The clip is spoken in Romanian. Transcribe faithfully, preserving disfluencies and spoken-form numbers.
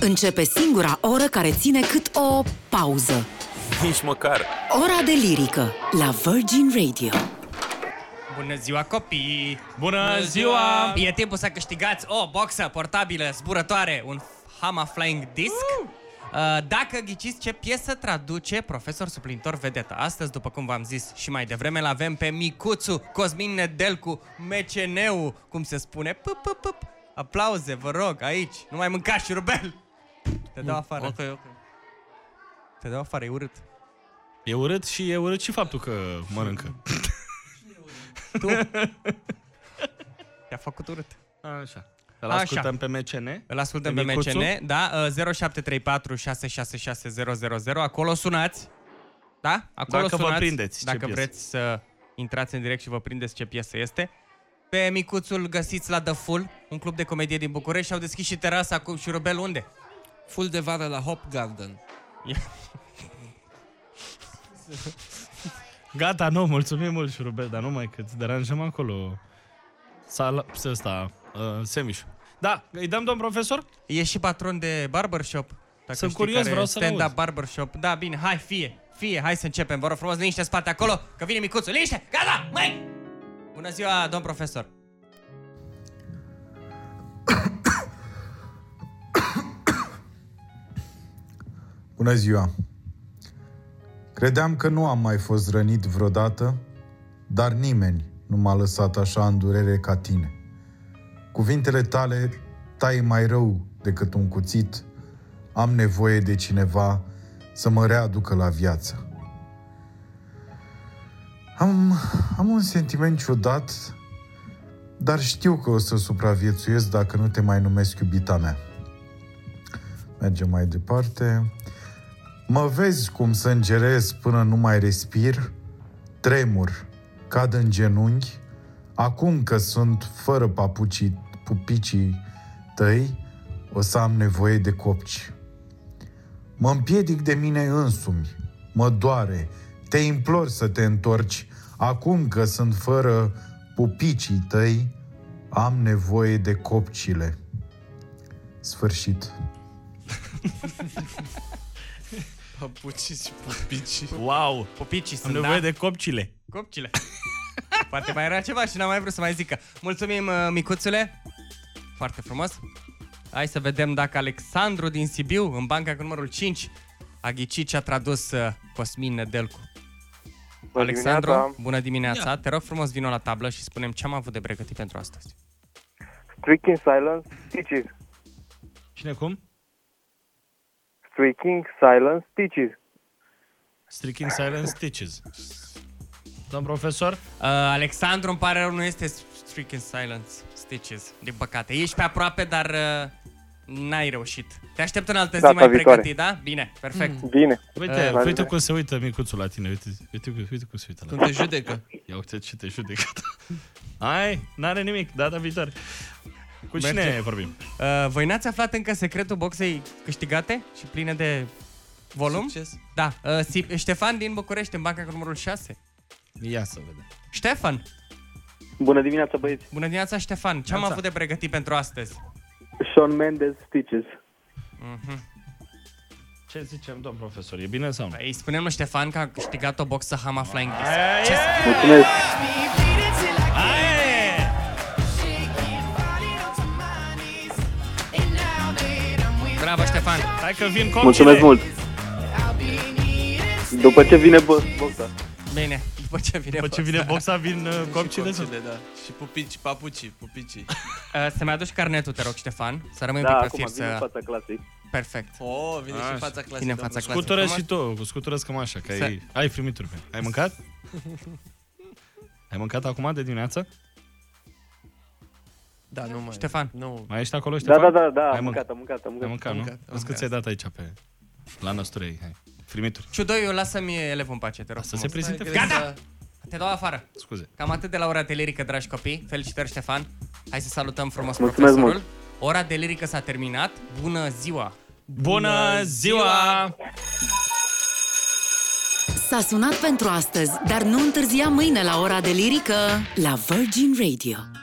Începe singura oră care ține cât o pauză. Nici măcar. Ora de lirică la Virgin Radio. Bună ziua, copii! Bună ziua! E timpul să câștigați o boxă portabilă zburătoare, un Hama Flying Disc. Uh! Dacă ghiciți ce piesă traduce Profesor Suplintor Vedetă. Astăzi, după cum v-am zis și mai devreme, l-avem pe micuțu Cosmin Nedelcu, meceneu, cum se spune. P -p -p -p. Aplauze, vă rog, aici. Nu mai mânca șurubel. Te dau afară. Ok, ok. Te dau afară, e urât. E urât și e urât și faptul că mănâncă. Tu? Te-a făcut urât. Așa. Îl ascultăm Așa. pe M C N? Îl ascultăm pe, pe M C N, da, zero șapte trei patru șase șase șase zero zero zero. Acolo sunați. Da? Acolo dacă sunați, vă prindeți dacă ce vreți să intrați în direct și vă prindeți ce piesă este. Pe micuțul găsiți la The Full, un club de comedie din București, și au deschis și terasa cu șurubel unde? Full de vară la Hop Garden. Gata, nu, mulțumim mult, șurubel, dar numai că îți deranjăm acolo. Sala, ăsta, uh, semiș. Da, îi dăm, domn profesor? E și patron de barbershop. Dacă Sunt știi, curios, care vreau să-l stand-up auzi. barbershop. Da, bine, hai, fie, fie, hai să începem. Vă rog frumos, liniște în spate acolo, că vine micuțul. Liniște, gata, măi! Bună ziua, domn profesor. Bună ziua! Credeam că nu am mai fost rănit vreodată, dar nimeni nu m-a lăsat așa în durere ca tine. Cuvintele tale taie mai rău decât un cuțit. Am nevoie de cineva să mă readucă la viață. Am, am un sentiment ciudat, dar știu că o să supraviețuiesc dacă nu te mai numesc iubita mea. Mergem mai departe. Mă vezi cum sângerez până nu mai respir, tremur, cad în genunchi, acum că sunt fără papucii, pupicii tăi, o să am nevoie de copci. Mă împiedic de mine însumi, mă doare, te implor să te întorci, acum că sunt fără pupicii tăi, am nevoie de copcile. Sfârșit. Papucii și pupicii. Wow! Pupicii Am sunt, nevoie da? de copcile. Copcile. Poate mai era ceva și n-am mai vrut să mai zică. Mulțumim, micuțule. Foarte frumos. Hai să vedem dacă Alexandru din Sibiu, în banca cu numărul cinci, a ghicit ce a tradus Cosmin Nedelcu. Bună Alexandru, dimineața. bună dimineața. Ia. Te rog frumos, vino la tablă și spunem ce am avut de pregătit pentru astăzi. Striking silence, stitches. Cine cum? Striking silence, stitches. Striking Silence Stitches. Domn profesor? Uh, Alexandru, îmi pare rău, nu este Stricken Silence Stitches, din păcate. Ești pe aproape, dar uh, n-ai reușit. Te aștept în altă zi Data mai viitoare. pregătit, da? Bine, perfect. Mm. Bine. Uite, Uh, uite cum se uită micuțul la tine. Uite, uite, uite cum se uită la Când tine. te judecă. Ia uite ce te judecă. Hai, n-are nimic, data viitoare. Cu cine Merge. vorbim? Uh, voi n-ați aflat încă secretul boxei câștigate și pline de volum? Succes. Da, uh, Si- Ștefan din București, în banca cu numărul șase. Ia să vedem. Ștefan, Bună dimineața, băieți. bună dimineața, Ștefan. Ce am Neața. avut de pregătit pentru astăzi? Shawn Mendes, stitches. Mhm. Ce zicem, domn profesor? E bine sau nu? Îi spunem lui Ștefan că a câștigat o boxă Hama Flying Disc. Aia, Ce aia, Mulțumesc. aia. Bravo, Ștefan. Hai că vin copcile. Mulțumesc mult. După ce vine bo- boxa. Bine, după ce vine După ce vine boxa, vin uh, copcile. Copcile, da. Și pupici, papucii, pupicii. Uh, să-mi aduci carnetul, te rog, Ștefan. Să rămâi Da, un pic pe acum fir vin în să... fața clasei. Perfect. Oh, vine și Așa. în fața clasei. Vine în fața domnul. clasei. Scutură frumos. și tu, scutură cămașa, că Să- ai, ai frimituri. Pe. Ai mâncat? Ai mâncat acum de dimineață? Da, nu mai. Ștefan. Nu. Mai ești acolo, Da, Ștefan? da, da, da, Ai am mâncat, am mâncat, am Ai mâncat. mâncat, nu? Am mâncat, am Vezi că ți-ai dat aici pe... La năsturei, hai. Frimituri. Ciudoiu, lasă-mi elevul în pace, te rog Să se frumos. prezinte. Hai, Gata! Greza. Te dau afară. Scuze. Cam atât de la ora de lirică, dragi copii. Felicitări, Ștefan. Hai să salutăm frumos Mulțumesc profesorul. Ora de lirică s-a terminat. Bună ziua! Bună ziua! S-a sunat pentru astăzi, dar nu întârzia mâine la ora de lirică la Virgin Radio.